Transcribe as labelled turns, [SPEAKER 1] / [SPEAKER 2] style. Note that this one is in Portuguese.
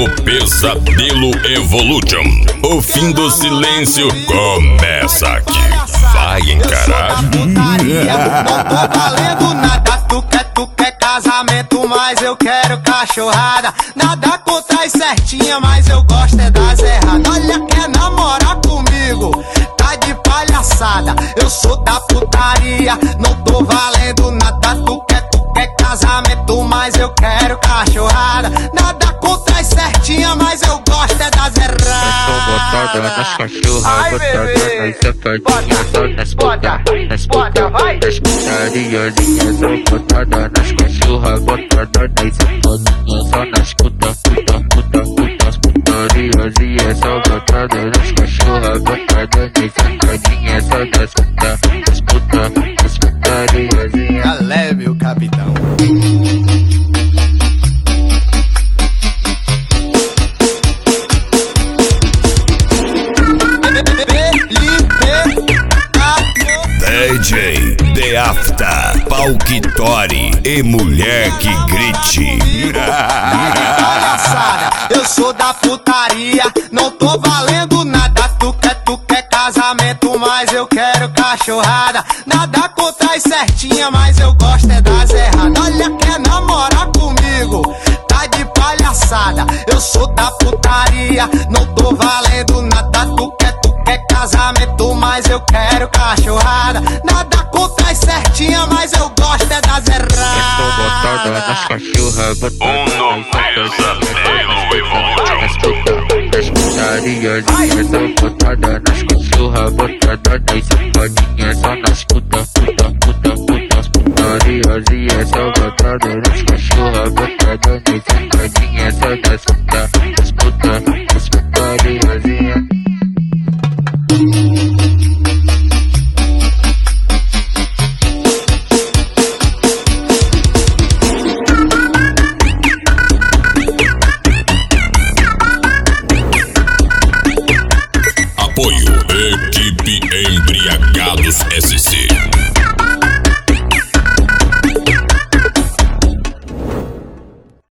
[SPEAKER 1] no Pesadelo Evolution. O fim do silêncio começa aqui. Vai encarar.
[SPEAKER 2] Não tô valendo nada, tu quer casamento, mas eu quero cachorrada. Nada contra as certinhas, mas eu gosto é das erradas. Olha, quer namorar comigo, tá de palhaçada. Eu sou da putaria, não tô valendo nada. Tu quer casamento, mas eu quero cachorrada. Nada contra as certinhas, mas eu gosto é das erradas.
[SPEAKER 3] Eu tô botada nas cachorras, botada nas safadinhas, só nas puta, nas putariazinhas. Sou botada nas cachorras, botada nas safadinhas, só nas puta, putariazinhas. Sou botada nas cachorras, botada nas safadinhas, só nas putariazinhas.
[SPEAKER 2] Já leve o capitão.
[SPEAKER 1] DJ The Afta, Pauquitori e mulher que grite.
[SPEAKER 2] Palhaçada, eu sou da putaria, não tô valendo nada. Tu quer casamento, mas eu quero cachorrada. Nada contra as certinhas, mas eu gosto é das erradas. Olha, quer namorar comigo, tá de palhaçada. Eu sou da putaria, não tô valendo nada. Tu quer casamento, mas eu quero cachorrada. Nada contra as certinhas, mas eu gosto é das erradas.
[SPEAKER 3] Eu tô botada nas cachorras, botada nas
[SPEAKER 1] Pesadelo Evolution.
[SPEAKER 3] nas putariazinhas. Sou botada nas cachorras, botada nas safadinhas, só nas putariazinhas. Sou botada nas cachorras, botada nas safadinhas, só nas putariazinhas.
[SPEAKER 1] Apoio Equipe Embriagados SC.